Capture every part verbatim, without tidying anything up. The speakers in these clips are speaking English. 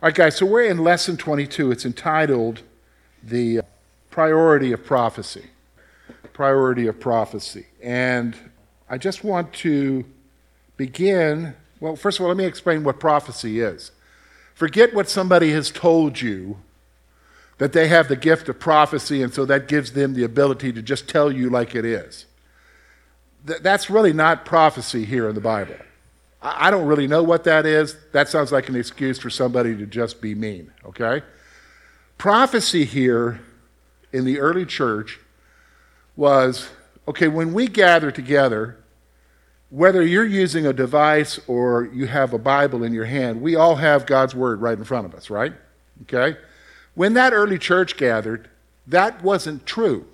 All right, guys, so we're in lesson twenty-two. It's entitled The Priority of Prophecy. Priority of Prophecy. And I just want to begin, well, first of all, let me explain what prophecy is. Forget what somebody has told you, that they have the gift of prophecy, and so that gives them the ability to just tell you like it is. Th- that's really not prophecy here in the Bible. I don't really know what that is. That sounds like an excuse for somebody to just be mean, okay? Prophecy here in the early church was, okay, when we gather together, whether you're using a device or you have a Bible in your hand, we all have God's Word right in front of us, right? Okay? When that early church gathered, that wasn't true.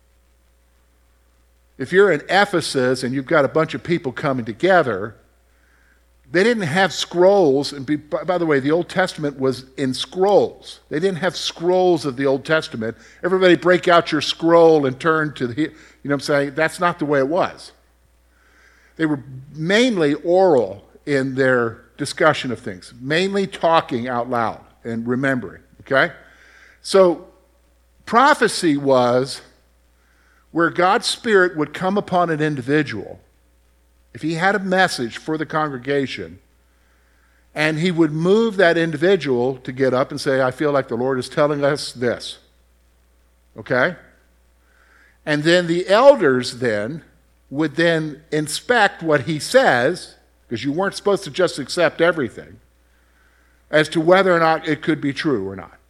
If you're in Ephesus and you've got a bunch of people coming together, they didn't have scrolls, and be, by the way, the Old Testament was in scrolls. They didn't have scrolls of the Old Testament. Everybody break out your scroll and turn to the, you know what I'm saying? That's not the way it was. They were mainly oral in their discussion of things, mainly talking out loud and remembering, okay? So prophecy was where God's Spirit would come upon an individual if he had a message for the congregation, and he would move that individual to get up and say, I feel like the Lord is telling us this. Okay? And then the elders then would then inspect what he says, because you weren't supposed to just accept everything, as to whether or not it could be true or not.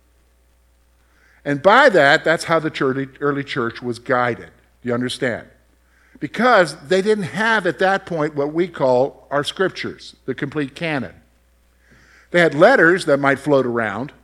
And by that, that's how the early church was guided. Do you understand? Because they didn't have at that point what we call our scriptures, the complete canon. They had letters that might float around,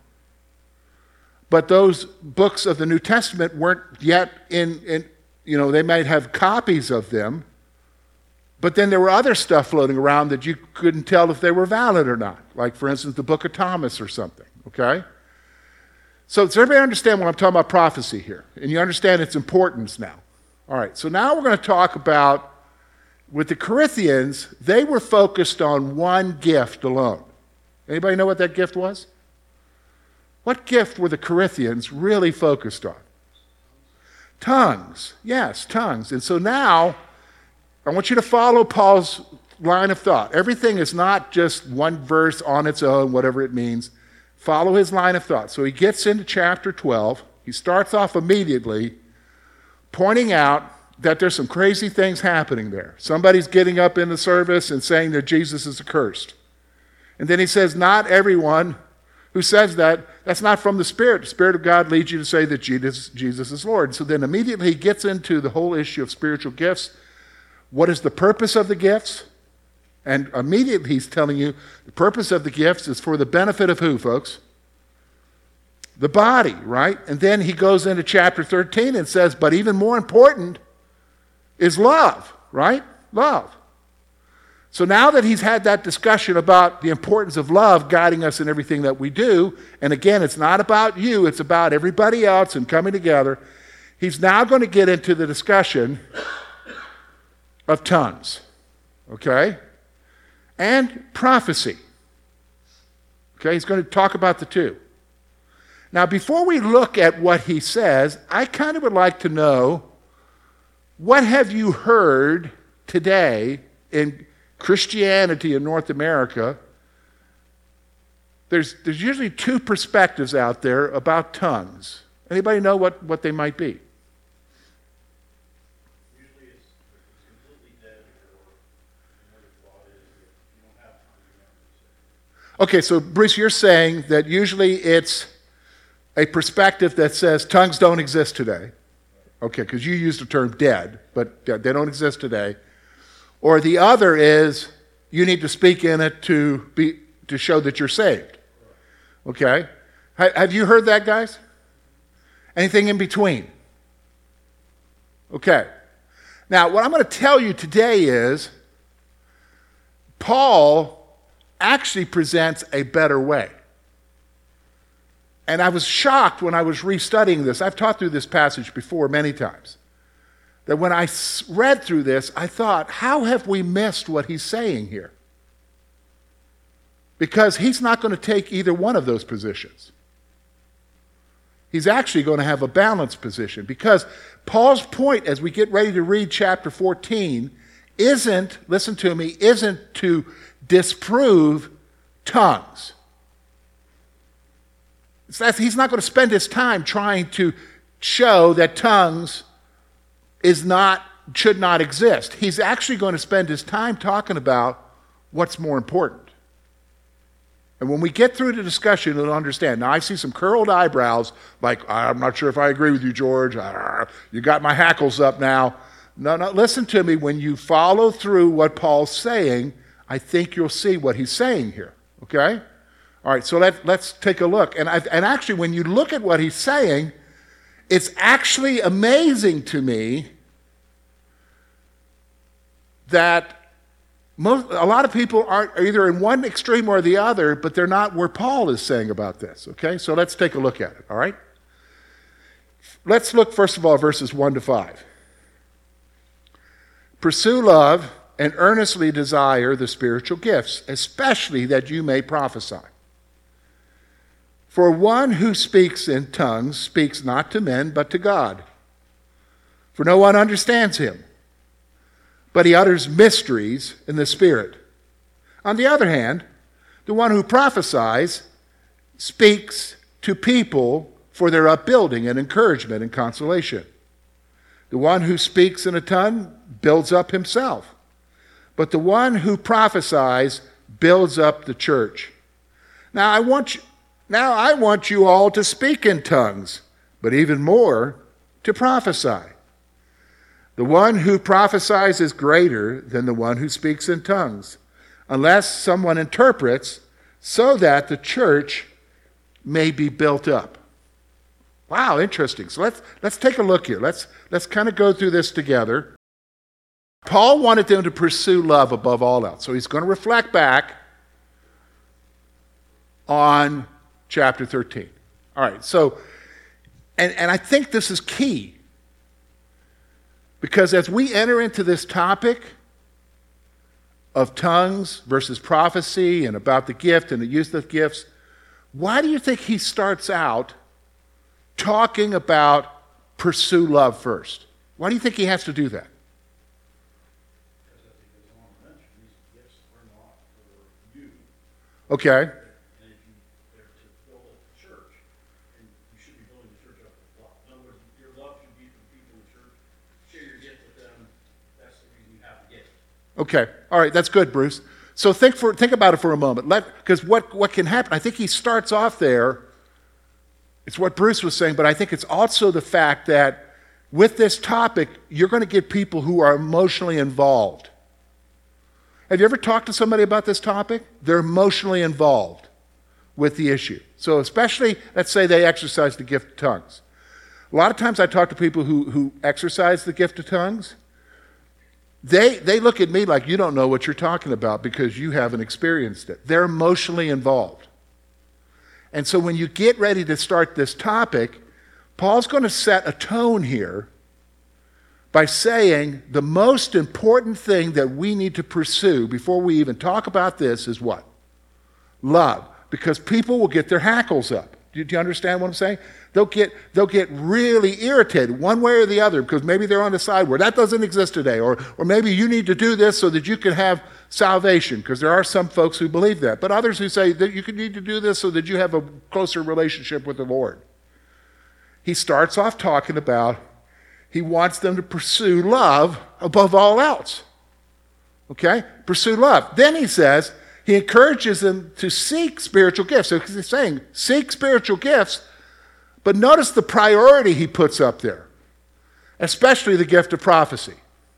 but those books of the New Testament weren't yet in, in, you know, they might have copies of them, but then there were other stuff floating around that you couldn't tell if they were valid or not, like, for instance, the Book of Thomas or something, okay? So does everybody understand when I'm talking about prophecy here? And you understand its importance now? All right, so now we're going to talk about, with the Corinthians, they were focused on one gift alone. Anybody know what that gift was? What gift were the Corinthians really focused on? Tongues. Yes, tongues. And so now, I want you to follow Paul's line of thought. Everything is not just one verse on its own, whatever it means. Follow his line of thought. So he gets into chapter twelve. He starts off immediately pointing out that there's some crazy things happening there. Somebody's getting up in the service and saying that Jesus is accursed. And then he says, not everyone who says that, that's not from the Spirit. The Spirit of God leads you to say that Jesus, Jesus is Lord. So then immediately he gets into the whole issue of spiritual gifts. What is the purpose of the gifts? And immediately he's telling you the purpose of the gifts is for the benefit of who, folks? The body, right? And then he goes into chapter thirteen and says, but even more important is love, right? Love. So now that he's had that discussion about the importance of love guiding us in everything that we do, and again, it's not about you, it's about everybody else and coming together, he's now going to get into the discussion of tongues, okay? And prophecy. Okay, he's going to talk about the two. Now, before we look at what he says, I kind of would like to know, what have you heard today in Christianity in North America? There's, there's usually two perspectives out there about tongues. Anybody know what, what they might be? Usually it's completely dead, or another thought is that you don't have tongues. Okay, so Bruce, you're saying that usually it's a perspective that says tongues don't exist today. Okay, because you used the term dead, but they don't exist today. Or the other is you need to speak in it to be to show that you're saved. Okay? Have you heard that, guys? Anything in between? Okay. Now, what I'm going to tell you today is Paul actually presents a better way. And I was shocked when I was restudying this. I've taught through this passage before many times. That when I read through this, I thought, how have we missed what he's saying here? because he's not going to take either one of those positions. He's actually going to have a balanced position, because Paul's point as we get ready to read chapter fourteen isn't, listen to me, isn't to disprove tongues. It's that he's not going to spend his time trying to show that tongues is not, should not exist. He's actually going to spend his time talking about what's more important. And when we get through the discussion, you'll understand. Now, I see some curled eyebrows, like, I'm not sure if I agree with you, George. You got my hackles up now. No, no, listen to me. When you follow through what Paul's saying, I think you'll see what he's saying here, okay? All right, so let, let's take a look. And, I, and actually, when you look at what he's saying, it's actually amazing to me that most, a lot of people are either in one extreme or the other, but they're not where Paul is saying about this, okay? So let's take a look at it, all right? Let's look, first of all, verses one to five. Pursue love and earnestly desire the spiritual gifts, especially that you may prophesy. For one who speaks in tongues speaks not to men, but to God. For no one understands him, but he utters mysteries in the Spirit. On the other hand, the one who prophesies speaks to people for their upbuilding and encouragement and consolation. The one who speaks in a tongue builds up himself, but the one who prophesies builds up the church. Now I want you, now I want you all to speak in tongues, but even more to prophesy. The one who prophesies is greater than the one who speaks in tongues, unless someone interprets, so that the church may be built up. Wow, interesting. So let's let's take a look here. Let's let's kind of go through this together. Paul wanted them to pursue love above all else. So he's going to reflect back on chapter thirteen. All right, so, and, and I think this is key. Because as we enter into this topic of tongues versus prophecy and about the gift and the use of gifts, why do you think he starts out talking about pursue love first? Why do you think he has to do that? Because I think as Ron mentioned, these gifts are not for you. Okay. And if you, they're to build up the church, and you should be building the church up with love. In other words, your love should be for people in the church. Share your gift with them. That's the reason you have the gift. Okay. All right. That's good, Bruce. So think for think about it for a moment. Because what, what can happen, I think he starts off there. It's what Bruce was saying, but I think it's also the fact that with this topic, you're going to get people who are emotionally involved. Have you ever talked to somebody about this topic? They're emotionally involved with the issue. So especially, let's say they exercise the gift of tongues. A lot of times I talk to people who, who exercise the gift of tongues. They, they look at me like, you don't know what you're talking about because you haven't experienced it. They're emotionally involved. And so when you get ready to start this topic, Paul's going to set a tone here by saying the most important thing that we need to pursue before we even talk about this is what? Love. Because people will get their hackles up. Do you understand what I'm saying? They'll get, they'll get really irritated one way or the other because maybe they're on the side where that doesn't exist today, or, or maybe you need to do this so that you can have salvation, because there are some folks who believe that, but others who say that you need to do this so that you have a closer relationship with the Lord. He starts off talking about he wants them to pursue love above all else. Okay? Pursue love. Then he says he encourages them to seek spiritual gifts. So he's saying seek spiritual gifts, but notice the priority he puts up there, especially the gift of prophecy.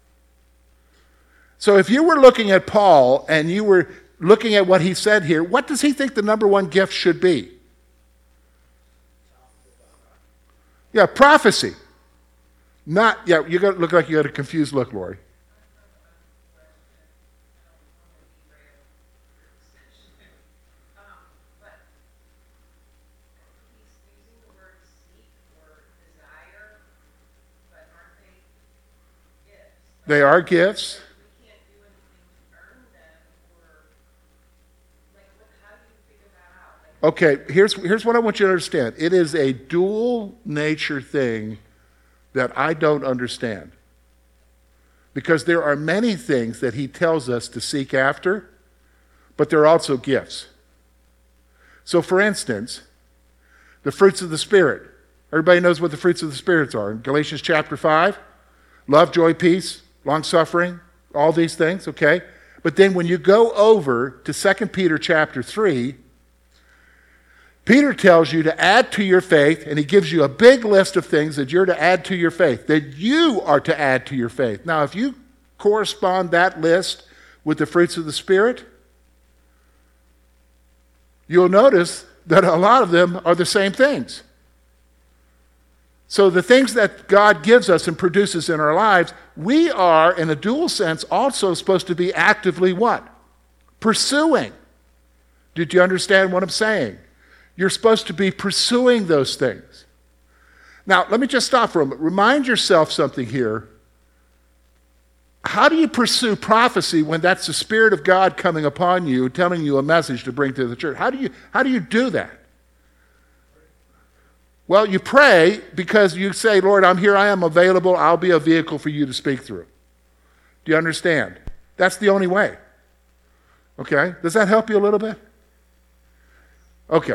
So if you were looking at Paul and you were looking at what he said here, what does he think the number one gift should be? Yeah, prophecy. Not, yeah, you got look like you got a confused look, Lori. They are gifts. We can't do anything to earn them, or like, what, how Okay, here's, here's what I want you to understand. It is a dual nature thing that I don't understand. Because there are many things that he tells us to seek after, but there are also gifts. So for instance, the fruits of the Spirit. Everybody knows what the fruits of the Spirit are. In Galatians chapter five, love, joy, peace, long-suffering, all these things, okay? But then when you go over to Second Peter chapter three, Peter tells you to add to your faith, and he gives you a big list of things that you're to add to your faith, that you are to add to your faith. Now, if you correspond that list with the fruits of the Spirit, you'll notice that a lot of them are the same things. So the things that God gives us and produces in our lives, we are, in a dual sense, also supposed to be actively what? Pursuing. Did you understand what I'm saying? You're supposed to be pursuing those things. Now, let me just stop for a moment. Remind yourself something here. How do you pursue prophecy when that's the Spirit of God coming upon you, telling you a message to bring to the church? How do you, how do you do that? Well, you pray because you say, Lord, I'm here, I am available, I'll be a vehicle for you to speak through. Do you understand? That's the only way. Okay? Does that help you a little bit? Okay.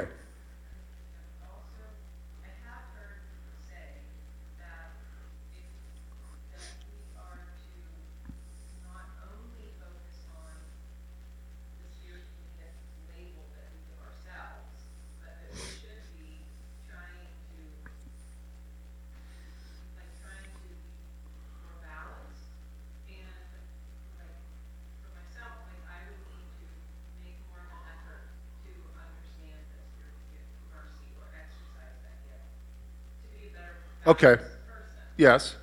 Okay. Yes.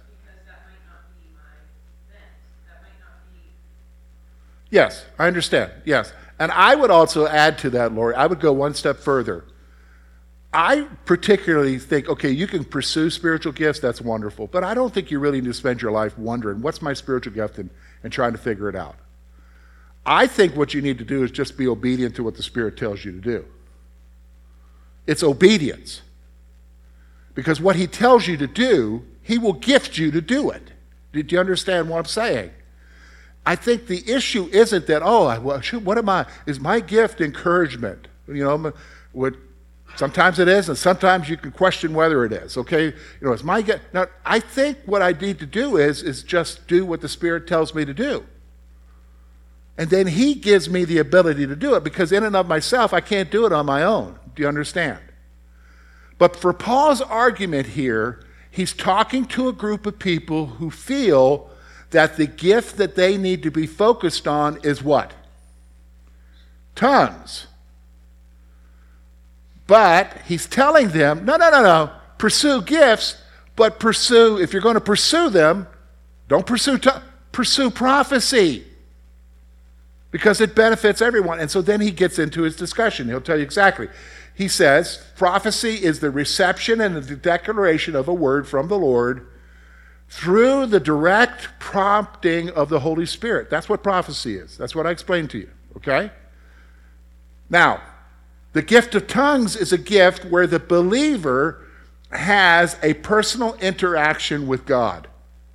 Yes, I understand. Yes. And I would also add to that, Lori, I would go one step further. I particularly think, okay, you can pursue spiritual gifts, that's wonderful, but I don't think you really need to spend your life wondering, what's my spiritual gift, and, and trying to figure it out. I think what you need to do is just be obedient to what the Spirit tells you to do. It's obedience. Because what he tells you to do, he will gift you to do it. Did you understand what I'm saying? I think the issue isn't that, oh, I, well, shoot, what am I? Is my gift encouragement? You know, what, sometimes it is, and sometimes you can question whether it is. Okay, you know, is my gift? Now, I think what I need to do is is just do what the Spirit tells me to do, and then he gives me the ability to do it. Because in and of myself, I can't do it on my own. Do you understand? But for Paul's argument here, he's talking to a group of people who feel that the gift that they need to be focused on is what? Tongues. But he's telling them, no, no, no, no, pursue gifts, but pursue, if you're going to pursue them, don't pursue tongues, pursue prophecy. Because it benefits everyone. And so then he gets into his discussion. He'll tell you exactly. He says, prophecy is the reception and the declaration of a word from the Lord through the direct prompting of the Holy Spirit. That's what prophecy is. That's what I explained to you, okay? Now, the gift of tongues is a gift where the believer has a personal interaction with God.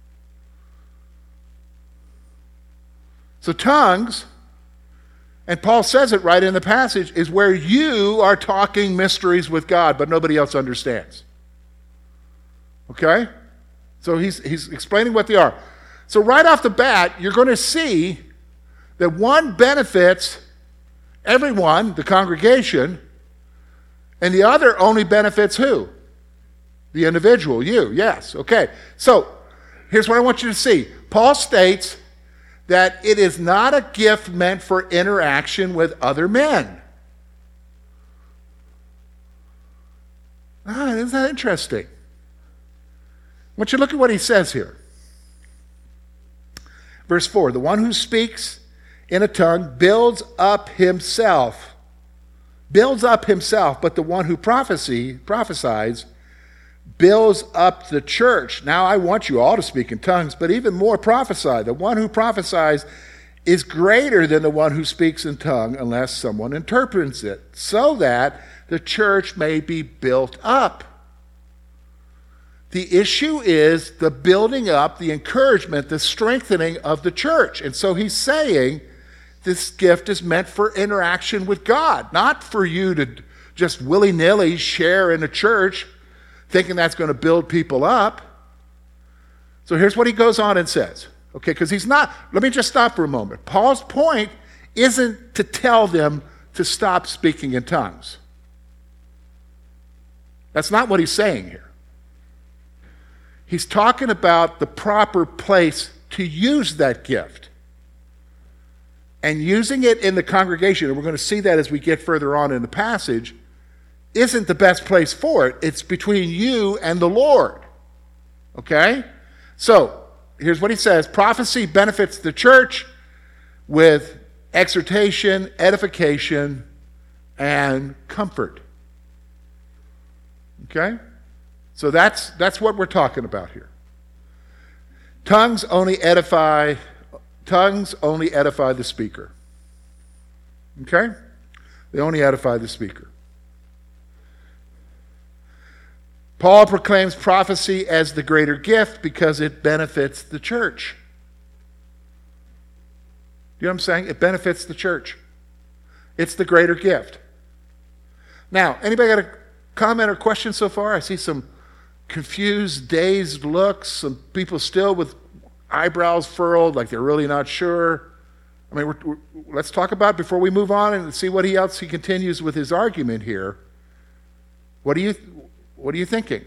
So tongues, and Paul says it right in the passage, is where you are talking mysteries with God, but nobody else understands. Okay? So he's, he's explaining what they are. So right off the bat, you're going to see that one benefits everyone, the congregation, and the other only benefits who? The individual, you, yes. Okay. So here's what I want you to see. Paul states that it is not a gift meant for interaction with other men. Ah, isn't that interesting? I want you to look at what he says here. Verse four, the one who speaks in a tongue builds up himself. Builds up himself, but the one who prophecy, prophesies builds up the church. Now I want you all to speak in tongues, but even more prophesy. The one who prophesies is greater than the one who speaks in tongue unless someone interprets it, so that the church may be built up. The issue is the building up, the encouragement, the strengthening of the church. And so he's saying this gift is meant for interaction with God, not for you to just willy-nilly share in a church thinking that's going to build people up. So here's what he goes on and says. Okay, because he's not, let me just stop for a moment. Paul's point isn't to tell them to stop speaking in tongues. That's not what he's saying here. He's talking about the proper place to use that gift. And using it in the congregation, and we're going to see that as we get further on in the passage, isn't the best place for it. It's between you and the Lord. Okay? So, here's what he says. Prophecy benefits the church with exhortation, edification, and comfort. Okay? So that's that's what we're talking about here. Tongues only edify tongues only edify the speaker. Okay? They only edify the speaker. Paul proclaims prophecy as the greater gift because it benefits the church. You know what I'm saying? It benefits the church. It's the greater gift. Now, anybody got a comment or question so far? I see some confused, dazed looks, some people still with eyebrows furrowed like they're really not sure. I mean, we're, we're, let's talk about it before we move on and see what he else he continues with his argument here. What do you what are you thinking?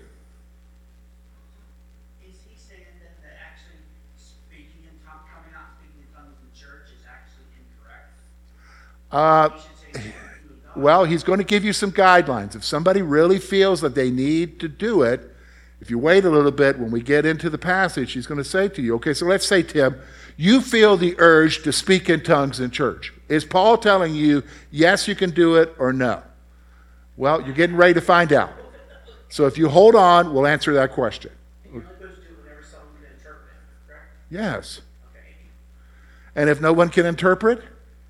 Is he saying that, that actually speaking in tongues, coming out speaking in tongues in church is actually incorrect? Uh, He should say speaking in tongues. well, he's going to give you some guidelines. If somebody really feels that they need to do it, if you wait a little bit, when we get into the passage, he's going to say to you, okay, so let's say, Tim, you feel the urge to speak in tongues in church. Is Paul telling you, yes, you can do it, or no? Well, you're getting ready to find out. So if you hold on, we'll answer that question. And you're only supposed to do it whenever someone can interpret it, correct? Yes. Okay. And if no one can interpret,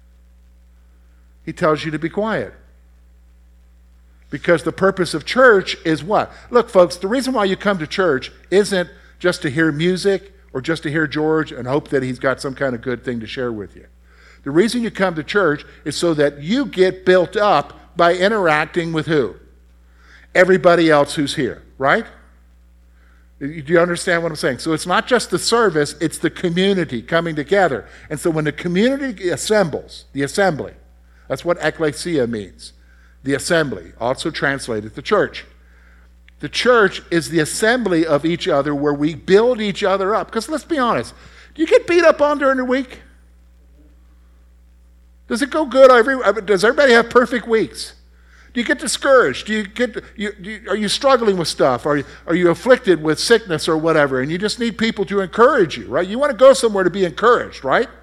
he tells you to be quiet. Because the purpose of church is what? Look, folks, the reason why you come to church isn't just to hear music or just to hear George and hope that he's got some kind of good thing to share with you. The reason you come to church is so that you get built up by interacting with who? Everybody else who's here, right? Do you understand what I'm saying? So it's not just the service, it's the community coming together. And so when the community assembles, the assembly, that's what ecclesia means. The assembly, also translated the church. The church is the assembly of each other where we build each other up. Because let's be honest, do you get beat up on during the week? Does it go good? Every, does everybody have perfect weeks? Do you get discouraged? Do you get? You, do you, are you struggling with stuff? Are you, are you afflicted with sickness or whatever? And you just need people to encourage you, right? You want to go somewhere to be encouraged, right?